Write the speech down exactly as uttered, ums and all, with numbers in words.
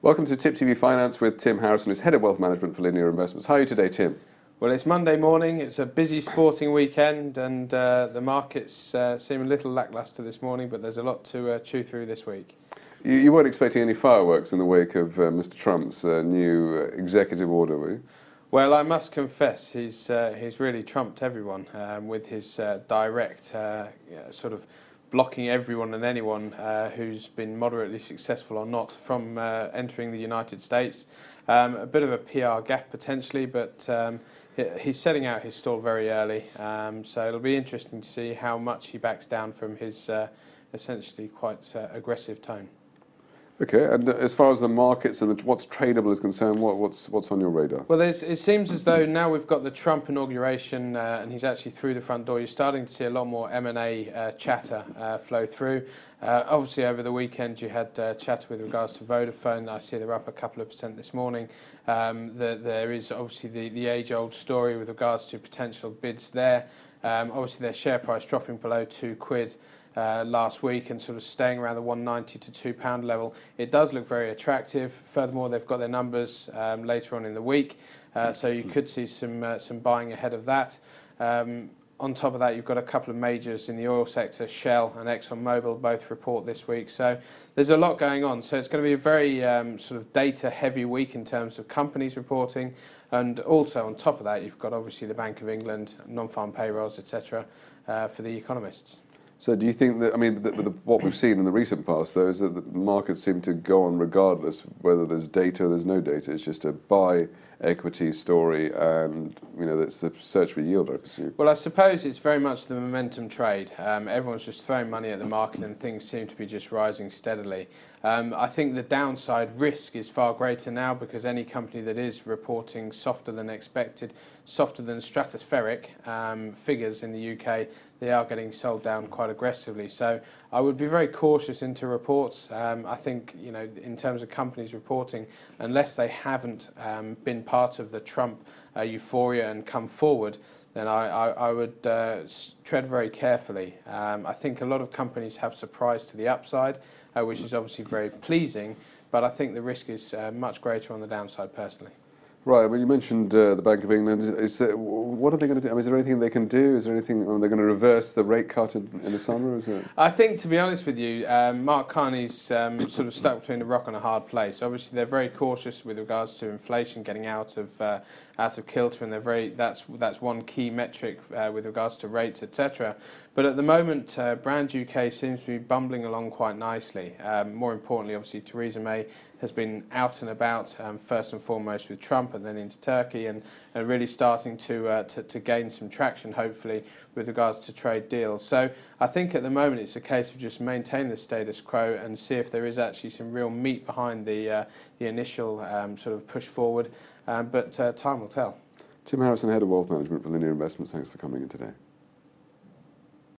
Welcome to Tip T V Finance with Tim Harrison, who's Head of Wealth Management for Linear Investments. How are you today, Tim? Well, it's Monday morning, it's a busy sporting weekend, and uh, the markets uh, seem a little lacklustre this morning, but there's a lot to uh, chew through this week. You, you weren't expecting any fireworks in the wake of uh, Mister Trump's uh, new uh, executive order, were you? Well, I must confess, he's, uh, he's really trumped everyone um, with his uh, direct uh, yeah, sort of blocking everyone and anyone uh, who's been moderately successful or not from uh, entering the United States. Um, a bit of a P R gaffe potentially, but um, he's setting out his stall very early, um, so it'll be interesting to see how much he backs down from his uh, essentially quite uh, aggressive tone. Okay, and as far as the markets and the, what's tradable is concerned, what, what's what's on your radar? Well, it seems as though now we've got the Trump inauguration uh, and he's actually through the front door. You're starting to see a lot more M and A uh, chatter uh, flow through. Uh, obviously, over the weekend you had uh, chatter with regards to Vodafone. I see they're up a couple of percent this morning. Um, the, there is obviously the, the age-old story with regards to potential bids there. Um, obviously, their share price dropping below two quid. Uh, last week and sort of staying around the one ninety to two pound level. It does look very attractive. Furthermore, they've got their numbers um, later on in the week, uh, so you could see some uh, some buying ahead of that. Um, on top of that, you've got a couple of majors in the oil sector, Shell and ExxonMobil, both report this week. So there's a lot going on. So it's going to be a very um, sort of data-heavy week in terms of companies reporting. And also on top of that, you've got obviously the Bank of England, non-farm payrolls, et cetera, uh, for the economists. So do you think that, I mean, the, the, what we've seen in the recent past, though, is that the markets seem to go on regardless whether there's data or there's no data. It's just a buy equity story and, you know, it's the search for yield, I presume. Well, I suppose it's very much the momentum trade. Um, everyone's just throwing money at the market and things seem to be just rising steadily. Um, I think the downside risk is far greater now because any company that is reporting softer than expected, softer than stratospheric um, figures in the U K, they are getting sold down quite aggressively. So I would be very cautious into reports. Um, I think, you know, in terms of companies reporting, unless they haven't um, been part of the Trump uh, euphoria and come forward, then I, I, I would uh, tread very carefully. Um, I think a lot of companies have surprised to the upside, uh, which is obviously very pleasing, but I think the risk is uh, much greater on the downside personally. Right, well, you mentioned uh, the Bank of England. Is, is there, what are they going to do? I mean, is there anything they can do? Is there anything, are they going to reverse the rate cut in, in the summer? Is it? I think, to be honest with you, um, Mark Carney's um, sort of stuck between a rock and a hard place. Obviously, they're very cautious with regards to inflation getting out of uh, out of kilter, and they're very that's that's one key metric uh, with regards to rates, et cetera. But at the moment, uh, Brand U K seems to be bumbling along quite nicely. Um, more importantly, obviously, Theresa May has been out and about, um, first and foremost with Trump and then into Turkey, and, and really starting to, uh, to to gain some traction, hopefully, with regards to trade deals. So I think at the moment it's a case of just maintain the status quo and see if there is actually some real meat behind the, uh, the initial um, sort of push forward, um, but uh, time will tell. Tim Harrison, Head of Wealth Management for Linear Investments, thanks for coming in today.